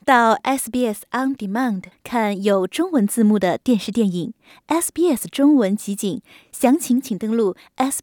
到 SBS On Demand 看有中文字幕的电视电影 SBS 中文集锦，详情请登录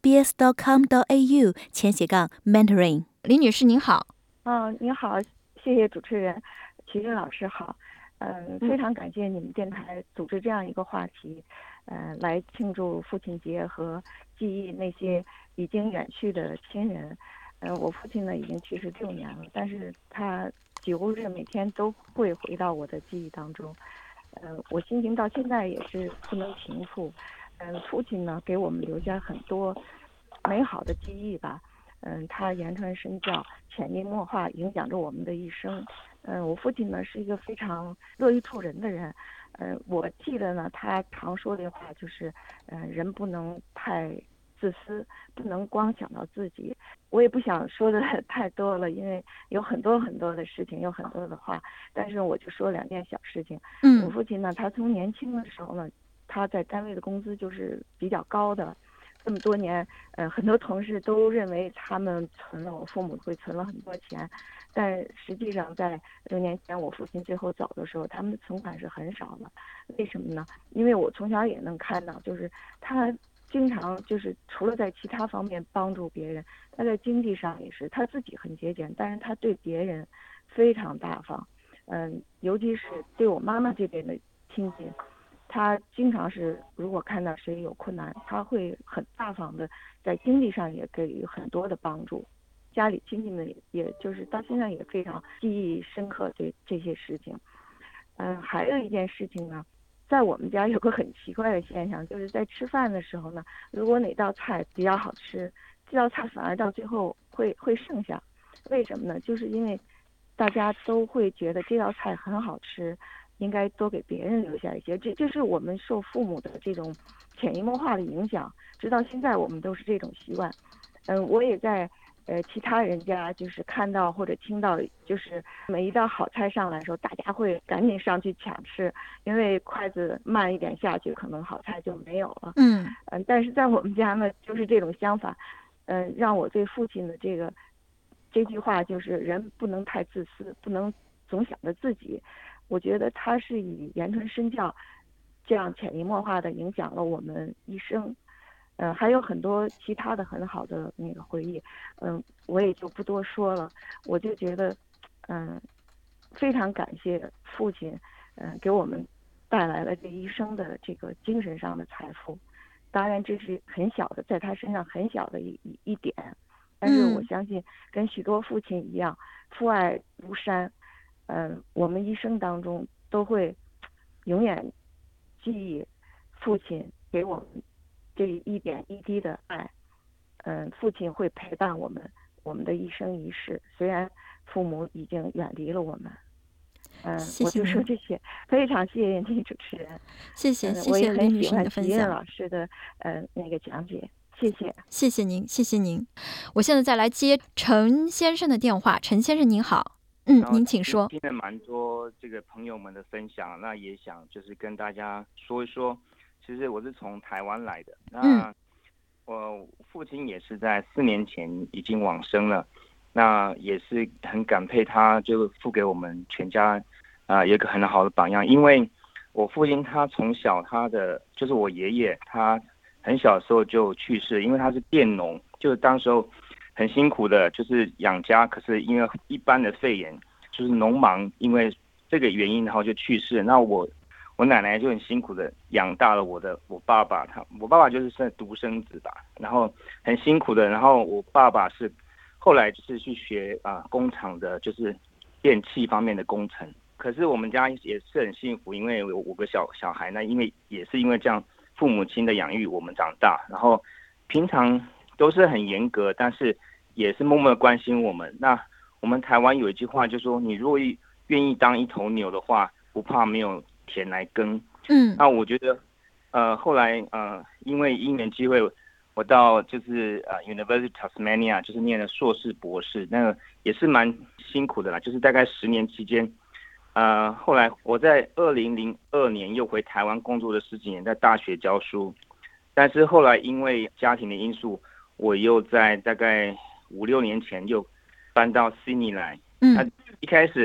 sbs.com.au/mentoring。李女士您好。 您好，谢谢主持人齐俊老师好。非常感谢你们电台组织这样一个话题，来庆祝父亲节和记忆那些已经远去的亲人。我父亲呢已经去世6年了，但是他几乎是每天都会回到我的记忆当中。我心情到现在也是不能平复。父亲呢给我们留下很多美好的记忆吧。他言传身教，潜移默化，影响着我们的一生。我父亲呢是一个非常乐于助人的人。我记得呢，他常说的话就是，人不能太自私，不能光想到自己。我也不想说的太多了，因为有很多很多的事情，有很多的话。但是我就说2件小事情。我父亲呢，他从年轻的时候呢，他在单位的工资就是比较高的。这么多年，很多同事都认为他们我父母会存了很多钱，但实际上在6年前我父亲最后走的时候，他们的存款是很少的。为什么呢？因为我从小也能看到，就是他经常就是除了在其他方面帮助别人，他在经济上也是他自己很节俭，但是他对别人非常大方。尤其是对我妈妈这边的亲戚。他经常是，如果看到谁有困难，他会很大方的，在经济上也给予很多的帮助。家里亲戚们也就是到现在也非常记忆深刻对这些事情。还有一件事情呢，在我们家有个很奇怪的现象，就是在吃饭的时候呢，如果哪道菜比较好吃，这道菜反而到最后会剩下。为什么呢？就是因为大家都会觉得这道菜很好吃，应该多给别人留下一些。这是我们受父母的这种潜移默化的影响，直到现在我们都是这种习惯。我也在其他人家就是看到或者听到，就是每一道好菜上来的时候，大家会赶紧上去抢吃，因为筷子慢一点下去，可能好菜就没有了。但是在我们家呢，就是这种相反。让我对父亲的这句话就是人不能太自私，不能总想着自己。我觉得他是以言传身教这样潜移默化的影响了我们一生。还有很多其他的很好的那个回忆。我也就不多说了。我就觉得非常感谢父亲给我们带来了这一生的这个精神上的财富。当然这是很小的，在他身上很小的一点，但是我相信跟许多父亲一样，父爱如山。我们一生当中都会永远记忆父亲给我们这一点一滴的爱。父亲会陪伴我们的一生一世，虽然父母已经远离了我们。 谢谢我就说这些。非常谢谢你主持人。 谢谢我也很喜欢齐燕老师的那个讲解。谢谢。 谢谢您，谢谢您。我现在再来接陈先生的电话。陈先生您好。您请说。 听了蛮多这个朋友们的分享，那也想就是跟大家说一说，其实我是从台湾来的。那我父亲也是在4年前已经往生了，那也是很感佩他就付给我们全家有一个很好的榜样。因为我父亲他从小就是我爷爷他很小的时候就去世，因为他是佃农，就是当时候很辛苦的就是养家，可是因为一般的肺炎就是农忙，因为这个原因然后就去世。那我奶奶就很辛苦的养大了我爸爸。我爸爸就是独生子吧，然后很辛苦的。然后我爸爸是后来就是去学工厂的就是电器方面的工程。可是我们家也是很幸福，因为有5个小孩，那因为也是因为这样父母亲的养育我们长大，然后平常都是很严格，但是也是默默的关心我们。那我们台湾有一句话就说，你若愿意当一头牛的话，不怕没有田来耕。那我觉得后来因为因缘机会，我到就是University of Tasmania 就是念了硕士博士，那个也是蛮辛苦的啦，就是大概10年期间。后来我在2002年又回台湾工作了10几年，在大学教书。但是后来因为家庭的因素，我又在大概5、6年前又搬到悉尼来。那一开始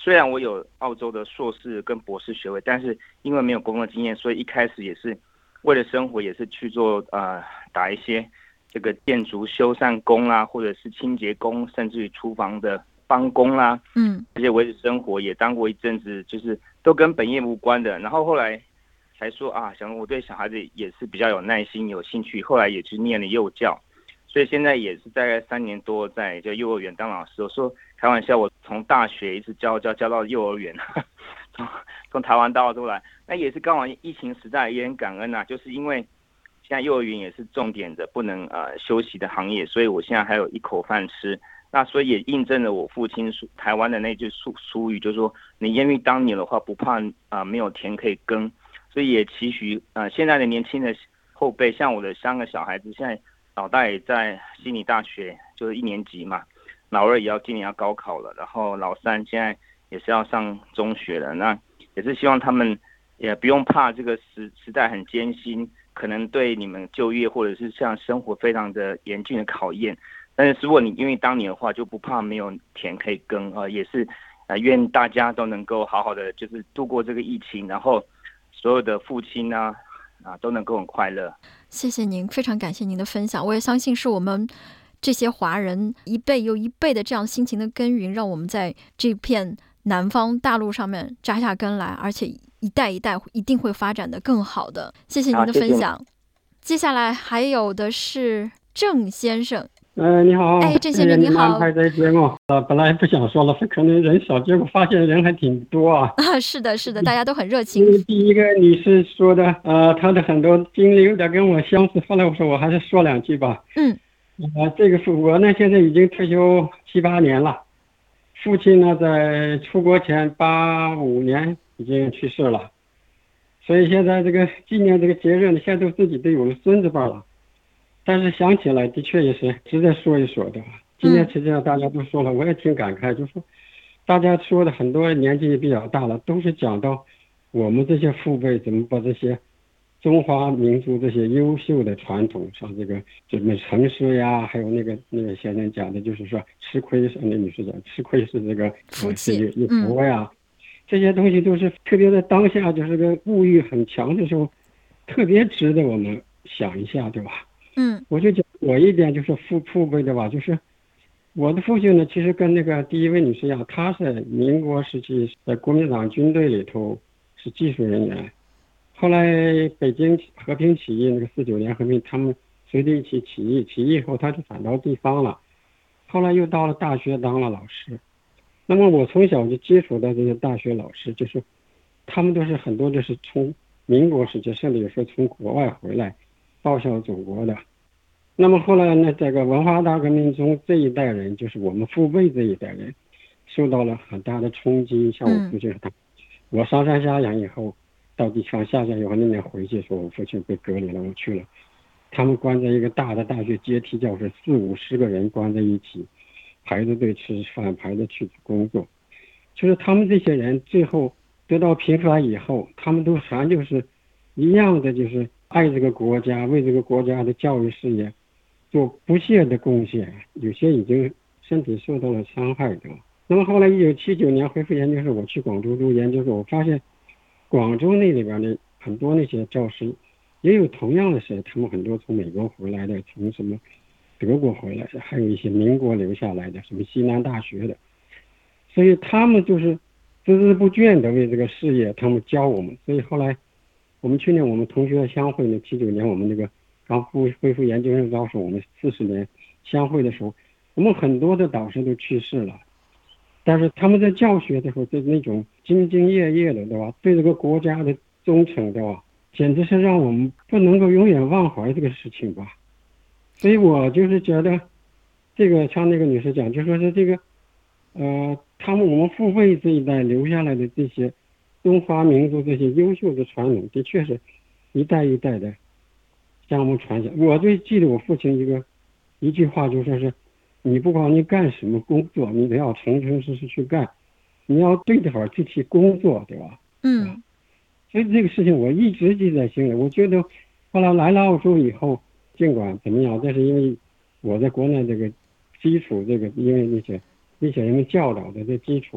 虽然我有澳洲的硕士跟博士学位，但是因为没有工作经验，所以一开始也是为了生活，也是去做打一些这个建筑修缮工啦，或者是清洁工，甚至于厨房的帮工啦，这些维持生活也当过一阵子，就是都跟本业无关的。然后后来才说想我对小孩子也是比较有耐心、有兴趣，后来也去念了幼教，所以现在也是大概3年多在就幼儿园当老师。我说开玩笑，我从大学一直教到幼儿园，从台湾到澳洲来，那也是刚好疫情时代，也很感恩就是因为现在幼儿园也是重点的不能休息的行业，所以我现在还有一口饭吃。那所以也印证了我父亲台湾的那句俗语，就是说你愿意当牛的话，不怕没有田可以耕。所以也期许现在的年轻的后辈，像我的3个小孩子，现在老大也在悉尼大学，就是1年级嘛，老二也今年要高考了，然后老三现在也是要上中学了。那也是希望他们也不用怕这个时代很艰辛，可能对你们就业或者是像生活非常的严峻的考验。但是如果你愿意当年的话，就不怕没有田可以耕也是愿大家都能够好好的就是度过这个疫情，然后所有的父亲都能够很快乐。 谢谢您，非常感谢您的分享。我也相信是我们这些华人一辈又一辈的这样辛勤的耕耘，让我们在这片南方大陆上面扎下根来，而且一代一代一定会发展得更好的。谢谢您的分享。接下来还有的是郑先生。 你好， 郑先生你好。 安排这节目，本来不想说了，可能人少，结果发现人还挺多啊。 是的，大家都很热情。 第一个女士说的，她的很多经历有点跟我相似，后来我说我还是说2句吧。这个是我呢，现在已经退休7、8年了。父亲呢，在出国前85年已经去世了，所以现在这个纪念这个节日呢，现在自己都有了孙子辈了。但是想起来的确也是值得说一说的。今天实际上大家都说了，我也挺感慨，就是说大家说的很多年纪也比较大了，都是讲到我们这些父辈怎么把这些中华民族这些优秀的传统，像这个什么城市呀，还有那个先生讲的，就是说吃亏是那女士讲，吃亏是这个福气有福呀，这些东西都是特别在当下就是个物欲很强的时候，特别值得我们想一下，对吧？我就讲我一点就是父辈的吧，就是我的父亲呢，其实跟那个第一位女士一样，他是民国时期在国民党军队里头是技术人员，后来北京和平起义那个49年和平，他们随着一起起义以后，他就转到地方了，后来又到了大学当了老师。那么我从小就接触到这些大学老师，就是他们都是很多就是从民国时期，甚至有时候从国外回来报效祖国的。那么后来呢，这个文化大革命中这一代人，就是我们父辈这一代人，受到了很大的冲击。像我父亲他，我上山下乡以后，到地方下乡以后，那年回去说我父亲被隔离了，我去了，他们关在一个大的大学阶梯教室，40、50个人关在一起，排着队吃饭，排着去工作。就是他们这些人最后得到平反以后，他们都还就是一样的，就是爱这个国家，为这个国家的教育事业做不懈的贡献，有些已经身体受到了伤害的。那么后来1979年恢复研究所，我去广州读研究所，我发现广州那里边的很多那些教师也有同样的事，他们很多从美国回来的，从什么德国回来的，还有一些民国留下来的，什么西南大学的，所以他们就是孜孜不倦的为这个事业，他们教我们。所以后来我们去年我们同学相会呢，79年我们那个刚恢复研究生招生，我们40年相会的时候，我们很多的导师都去世了，但是他们在教学的时候，就那种兢兢业业的，对吧？对这个国家的忠诚，对吧？简直是让我们不能够永远忘怀这个事情吧。所以我就是觉得，这个像那个女士讲，就说是这个，我们父辈这一代留下来的这些中华民族这些优秀的传统，的确是一代一代的向我们传下。我最记得我父亲一句话，就说是你不管你干什么工作，你得要诚诚实实去干，你要对得好这些工作，对吧？所以这个事情我一直记在心里。我觉得后来来了澳洲以后，尽管怎么样，但是因为我在国内这个基础，这个因为那些人们教导的这基础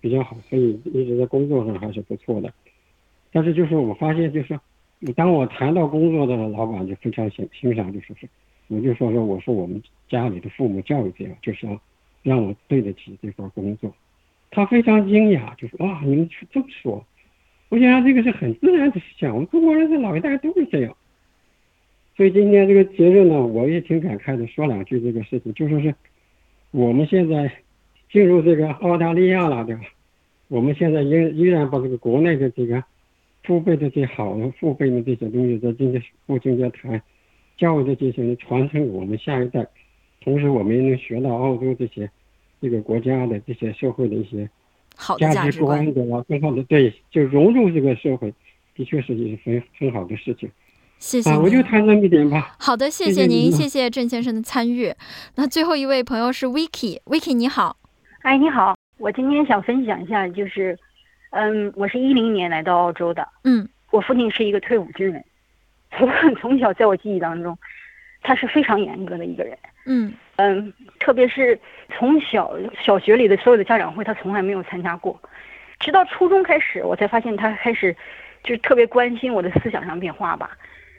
比较好，所以一直在工作上还是不错的。但是就是我发现，就是当我谈到工作的老板就非常欣赏，就是我就说我说我们家里的父母教育这样，就是要让我对得起这份工作。他非常惊讶，就说哇，你们这么说。我想这个是很自然的事情，我们中国人的老一代都是这样。所以今天这个节日呢，我也挺感慨的，说两句这个事情，就说是我们现在进入这个澳大利亚了，对吧？我们现在依然把这个国内的这个父辈的这好的父辈的这些东西，在今天父亲在谈教育的这些传承我们下一代，同时我们也能学到澳洲这个国家的这些社会的一些价值观的啊，更好的对，就融入这个社会，的确是一个很好的事情。 谢谢我就谈这么一点吧。 好的，谢谢您，谢谢郑先生的参与。那最后一位朋友是 Vicky 你好。 哎，你好，我今天想分享一下，就是我是2010年来到澳洲的。我父亲是一个退伍军人，从小在我记忆当中他是非常严格的一个人。特别是从小学里的所有的家长会他从来没有参加过，直到初中开始我才发现他开始就特别关心我的思想上变化吧。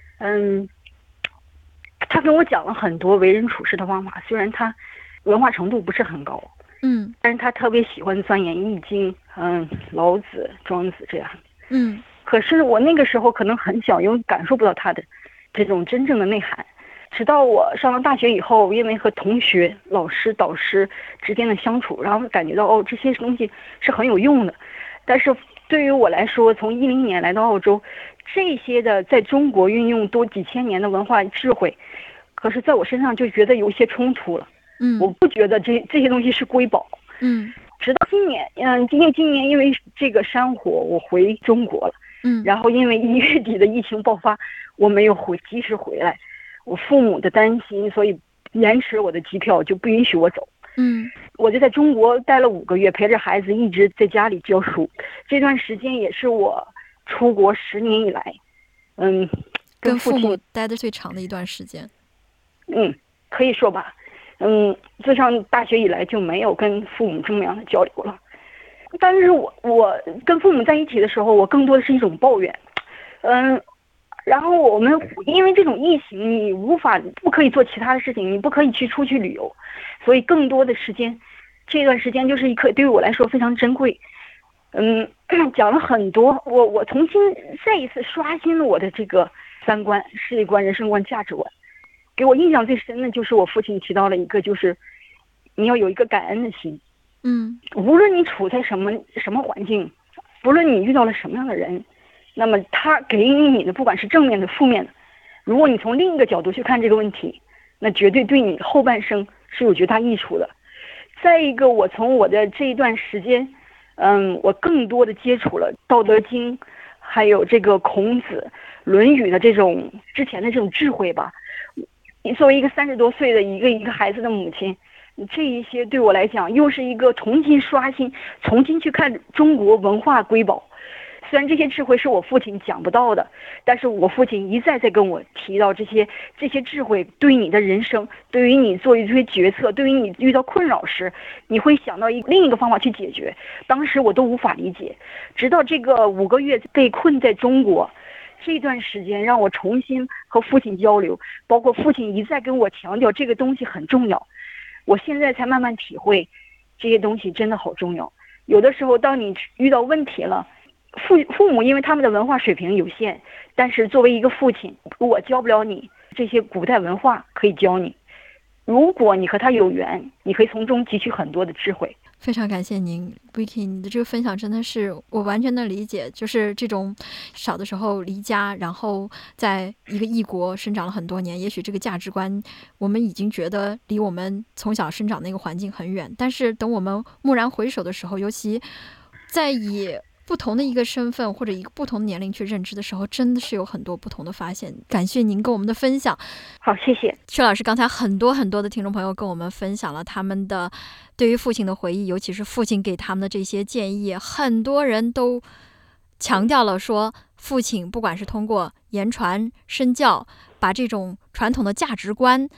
他跟我讲了很多为人处事的方法，虽然他文化程度不是很高，但是他特别喜欢钻研易经，老子、庄子这样。可是我那个时候可能很小，因为感受不到他的这种真正的内涵。直到我上了大学以后，因为和同学、老师、导师之间的相处，然后感觉到这些东西是很有用的。但是对于我来说，从2010年来到澳洲，这些的在中国运用多几千年的文化智慧，可是在我身上就觉得有些冲突了。我不觉得这些东西是瑰宝。直到今年，今年因为这个山火，我回中国了。然后因为1月底的疫情爆发，我没有及时回来。我父母的担心，所以延迟我的机票，就不允许我走。我就在中国待了5个月，陪着孩子一直在家里教书。这段时间也是我出国10年以来， 跟父母待的最长的一段时间。 可以说吧。自上大学以来就没有跟父母这么样的交流了。但是我跟父母在一起的时候，我更多的是一种抱怨。然后我们因为这种疫情，你不可以做其他的事情，你不可以出去旅游，所以更多的时间，这段时间就是对于我来说非常珍贵。讲了很多，我重新再一次刷新了我的这个3观、世界观、人生观、价值观。给我印象最深的就是我父亲提到了一个，就是你要有一个感恩的心。无论你处在什么环境，无论你遇到了什么样的人，那么他给予你的不管是正面的负面的，如果你从另一个角度去看这个问题，那绝对对你后半生是有绝大益处的。再一个，我从我的这一段时间，我更多的接触了《道德经》，还有这个孔子、《论语》的这种之前的这种智慧吧。作为一个30多岁的一个孩子的母亲，这一些对我来讲又是一个重新刷新、重新去看中国文化瑰宝。虽然这些智慧是我父亲讲不到的，但是我父亲一再在跟我提到这些智慧对你的人生，对于你做一些决策，对于你遇到困扰时，你会想到另一个方法去解决。当时我都无法理解，直到这个5个月被困在中国这段时间，让我重新和父亲交流，包括父亲一再跟我强调这个东西很重要，我现在才慢慢体会这些东西真的好重要。有的时候当你遇到问题了，父母因为他们的文化水平有限，但是作为一个父亲，我教不了你这些古代文化，可以教你。如果你和他有缘，你可以从中汲取很多的智慧。 非常感谢您 Vicky， 你的这个分享真的是我完全的理解，就是这种小的时候离家，然后在一个异国生长了很多年，也许这个价值观我们已经觉得离我们从小生长那个环境很远，但是等我们蓦然回首的时候，尤其在以不同的一个身份或者一个不同的年龄去认知的时候，真的是有很多不同的发现。感谢您跟我们的分享。 好，谢谢薛老师。刚才很多的听众朋友跟我们分享了他们的对于父亲的回忆，尤其是父亲给他们的这些建议，很多人都强调了说，父亲不管是通过言传身教，把这种传统的价值观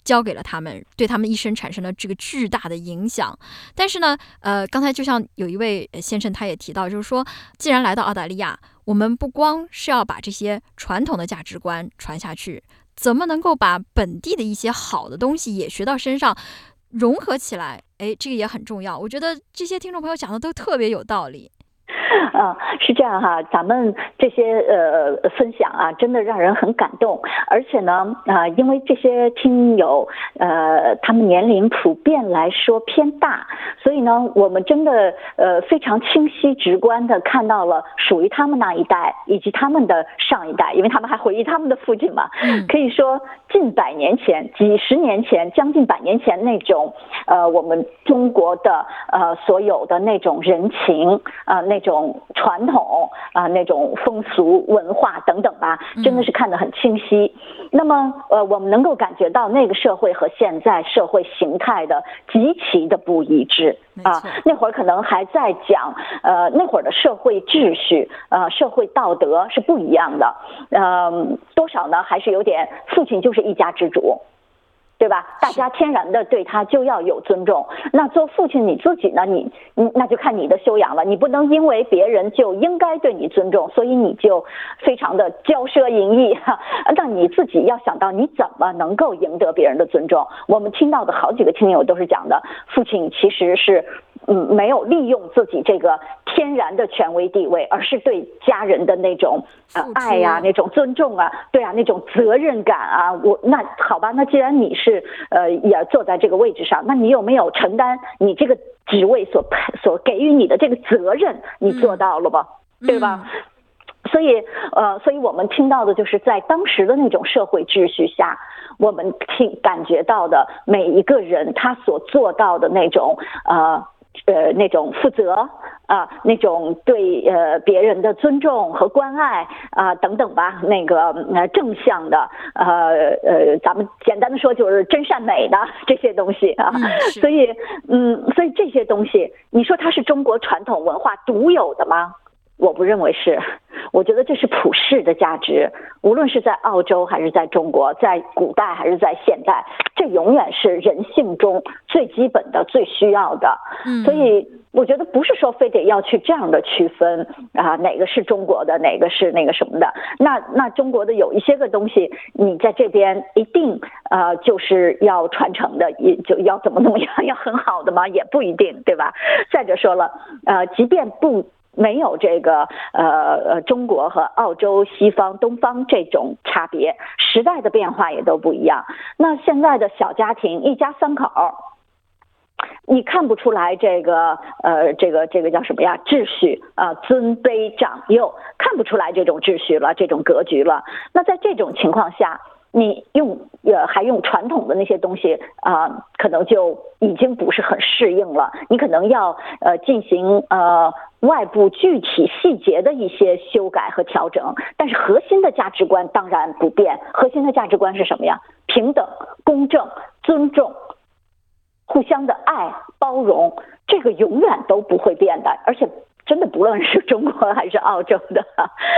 交给了他们，对他们一生产生了这个巨大的影响。但是呢，刚才就像有一位先生他也提到，就是说，既然来到澳大利亚，我们不光是要把这些传统的价值观传下去，怎么能够把本地的一些好的东西也学到身上，融合起来？这个也很重要。我觉得这些听众朋友讲的都特别有道理。 是这样哈，咱们这些分享啊，真的让人很感动。而且呢，因为这些听友他们年龄普遍来说偏大，所以呢，我们真的非常清晰直观的看到了属于他们那一代以及他们的上一代，因为他们还回忆他们的父亲嘛，可以说近100年前、几十年前、将近100年前那种我们中国的所有的那种人情那种传统那种风俗文化等等吧，真的是看得很清晰。那么我们能够感觉到那个社会和现在社会形态的极其的不一致那会儿可能还在讲那会儿的社会秩序社会道德是不一样的，多少呢还是有点父亲就是一家之主，对吧？大家天然的对他就要有尊重。那做父亲你自己呢，你那就看你的修养了。你不能因为别人就应该对你尊重，所以你就非常的骄奢淫逸那你自己要想到你怎么能够赢得别人的尊重。我们听到的好几个听友都是讲的，父亲其实是没有利用自己这个天然的权威地位，而是对家人的那种爱呀，那种尊重啊，对啊，那种责任感啊。那好吧，那既然你是也坐在这个位置上，那你有没有承担你这个职位所给予你的这个责任？你做到了吧？对吧？所以我们听到的就是在当时的那种社会秩序下，我们感觉到的每一个人他所做到的那种那种负责那种对别人的尊重和关爱等等吧，那个正向的咱们简单的说就是真善美的这些东西所以这些东西，你说它是中国传统文化独有的吗？我不认为是，我觉得这是普世的价值，无论是在澳洲还是在中国，在古代还是在现代，这永远是人性中最基本的、最需要的。所以我觉得不是说非得要去这样的区分哪个是中国的，哪个是那个什么的。那中国的有一些个东西，你在这边一定就是要传承的，也就要怎么样，要很好的吗？也不一定，对吧？再者说了，即便没有这个中国和澳洲、西方、东方这种差别，时代的变化也都不一样。那现在的小家庭，一家3口，你看不出来这个叫什么呀？秩序尊卑长幼，看不出来这种秩序了，这种格局了。那在这种情况下，你还用传统的那些东西可能就已经不是很适应了。你可能要进行外部具体细节的一些修改和调整，但是核心的价值观当然不变。核心的价值观是什么呀？平等、公正、尊重、互相的爱、包容，这个永远都不会变的。而且真的不论是中国还是澳洲的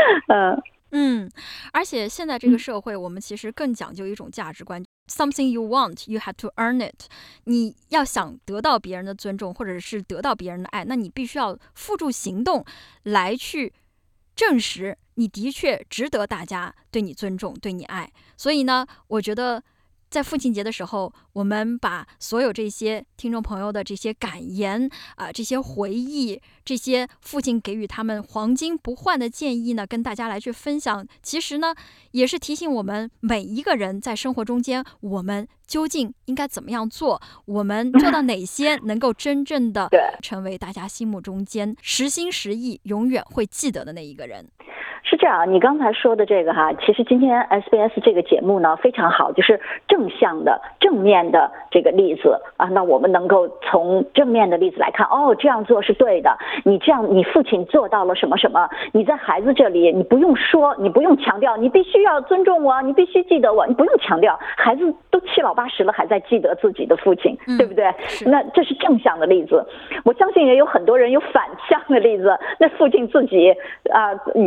而且现在这个社会，我们其实更讲究一种价值观，something you want, you have to earn it。你要想得到别人的尊重，或者是得到别人的爱，那你必须要付诸行动来去证实你的确值得大家对你尊重、对你爱。所以呢，我觉得在父亲节的时候，我们把所有这些听众朋友的这些感言这些回忆，这些父亲给予他们黄金不换的建议呢，跟大家来去分享。其实呢，也是提醒我们每一个人在生活中间，我们究竟应该怎么样做，我们做到哪些能够真正的成为大家心目中间实心实意永远会记得的那一个人。 是这样，你刚才说的这个其实今天 SBS 这个节目呢非常好，就是正向的、正面的这个例子那我们能够从正面的例子来看，这样做是对的。你父亲做到了什么什么，你在孩子这里，你不用说，你不用强调，你必须要尊重我，你必须记得我，你不用强调，孩子都7老80了还在记得自己的父亲，对不对？那这是正向的例子。我相信也有很多人有反向的例子，那父亲自己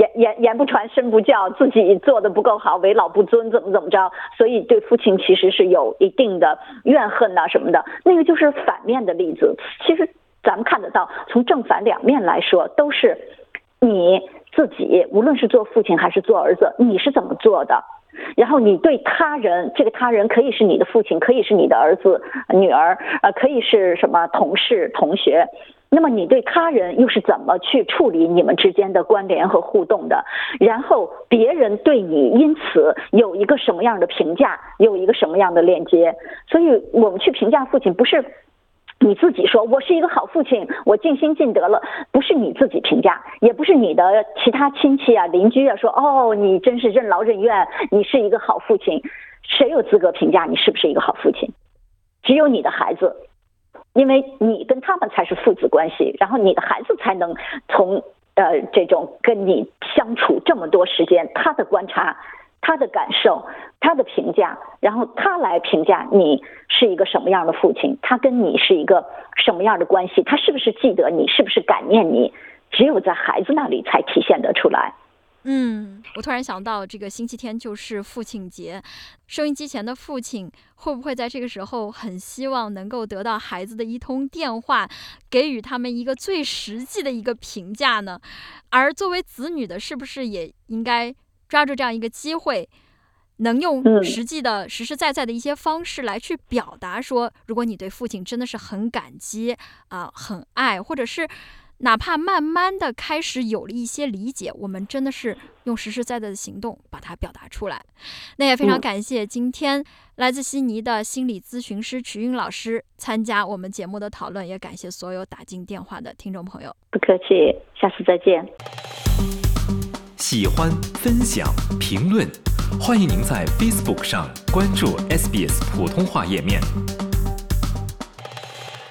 言不传身不教，自己做的不够好，为老不尊，怎么着，所以对父亲其实是有一定的怨恨什么的，那个就是反面的例子。其实咱们看得到，从正反两面来说，都是你自己，无论是做父亲还是做儿子，你是怎么做的，然后你对他人，这个他人可以是你的父亲，可以是你的儿子女儿，可以是什么同事同学，那么你对他人又是怎么去处理你们之间的关联和互动的？然后别人对你因此有一个什么样的评价，有一个什么样的链接？所以我们去评价父亲，不是你自己说我是一个好父亲，我尽心尽德了，不是你自己评价，也不是你的其他亲戚邻居说哦你真是任劳任怨，你是一个好父亲。谁有资格评价你是不是一个好父亲？只有你的孩子，因为你跟他们才是父子关系，然后你的孩子才能从这种跟你相处这么多时间，他的观察，他的感受，他的评价，然后他来评价你是一个什么样的父亲，他跟你是一个什么样的关系，他是不是记得你，是不是感念你，只有在孩子那里才体现得出来。 我突然想到，这个星期天就是父亲节，收音机前的父亲会不会在这个时候很希望能够得到孩子的一通电话，给予他们一个最实际的一个评价呢？而作为子女的，是不是也应该抓住这样一个机会，能用实际的实实在在的一些方式来去表达说，如果你对父亲真的是很感激很爱，或者是哪怕慢慢的开始有了一些理解，我们真的是用实实在在的行动把它表达出来。那也非常感谢今天来自悉尼的心理咨询师瞿韵老师参加我们节目的讨论，也感谢所有打进电话的听众朋友。 不客气，下次再见。 喜欢、分享、评论，欢迎您在 Facebook 上关注 SBS 普通话页面。